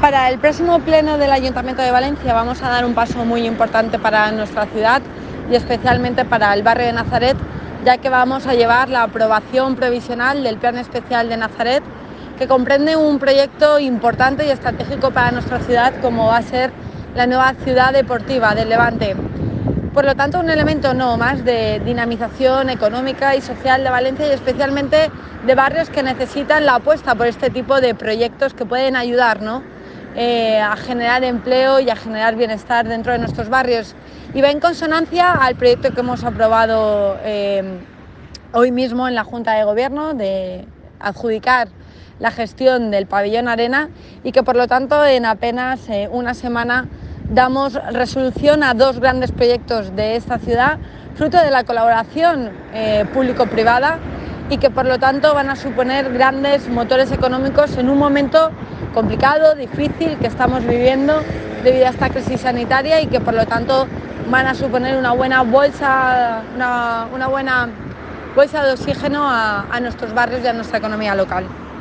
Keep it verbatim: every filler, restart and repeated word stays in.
Para el próximo pleno del Ayuntamiento de Valencia vamos a dar un paso muy importante para nuestra ciudad y especialmente para el barrio de Nazaret, ya que vamos a llevar la aprobación provisional del Plan Especial de Nazaret, que comprende un proyecto importante y estratégico para nuestra ciudad, como va a ser la nueva ciudad deportiva del Levante. Por lo tanto, un elemento no más de dinamización económica y social de Valencia, y especialmente de barrios que necesitan la apuesta por este tipo de proyectos que pueden ayudar, ¿no? eh, a generar empleo y a generar bienestar dentro de nuestros barrios. Y va en consonancia al proyecto que hemos aprobado eh, hoy mismo en la Junta de Gobierno de adjudicar la gestión del pabellón Arena, y que por lo tanto en apenas eh, una semana damos resolución a dos grandes proyectos de esta ciudad, fruto de la colaboración eh, público-privada, y que por lo tanto van a suponer grandes motores económicos en un momento complicado, difícil que estamos viviendo debido a esta crisis sanitaria, y que por lo tanto van a suponer una buena bolsa, una, una buena bolsa de oxígeno a, a nuestros barrios y a nuestra economía local.